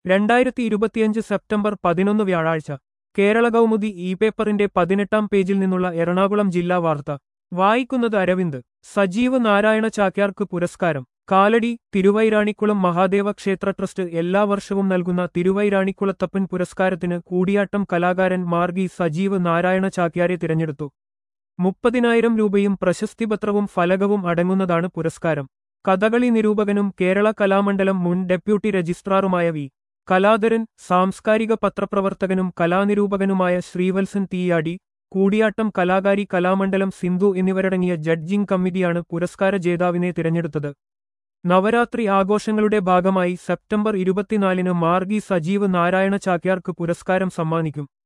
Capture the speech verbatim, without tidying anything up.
രണ്ടായിരത്തി ഇരുപത്തിയഞ്ച് സെപ്റ്റംബർ പതിനൊന്ന് വ്യാഴാഴ്ച കേരള കൗമുദി ഇ പേപ്പറിന്റെ പതിനെട്ടാം പേജിൽ നിന്നുള്ള എറണാകുളം ജില്ലാ വാർത്ത വായിക്കുന്നത് അരവിന്ദ്. സജീവ് നാരായണ ചാക്യാർക്ക് പുരസ്കാരം. കാലടി. തിരുവൈരാണിക്കുളം മഹാദേവ ക്ഷേത്ര ട്രസ്റ്റ് എല്ലാ വർഷവും നൽകുന്ന തിരുവൈരാണിക്കുളത്തപ്പൻ പുരസ്കാരത്തിന് കൂടിയാട്ടം കലാകാരൻ മാർഗി സജീവ് നാരായണ ചാക്യാരെ തിരഞ്ഞെടുത്തു. മുപ്പതിനായിരം രൂപയും പ്രശസ്തിപത്രവും ഫലകവും അടങ്ങുന്നതാണ് പുരസ്കാരം. കഥകളി നിരൂപകനും കേരള കലാമണ്ഡലം മുൻ ഡെപ്യൂട്ടി രജിസ്ട്രാറുമായ വി കലാധരൻ, സാംസ്കാരിക പത്രപ്രവർത്തകനും കലാനിരൂപകനുമായ ശ്രീവത്സൻ തീയാടി, കൂടിയാട്ടം കലാകാരി കലാമണ്ഡലം സിന്ധു എന്നിവരടങ്ങിയ ജഡ്ജിംഗ് കമ്മിറ്റിയാണ് പുരസ്കാര ജേതാവിനെ തിരഞ്ഞെടുത്തത്. നവരാത്രി ആഘോഷങ്ങളുടെ ഭാഗമായി സെപ്റ്റംബർ ഇരുപത്തിനാലിന് മാർഗി സജീവ് നാരായണ ചാക്യാർക്ക് പുരസ്കാരം സമ്മാനിക്കും.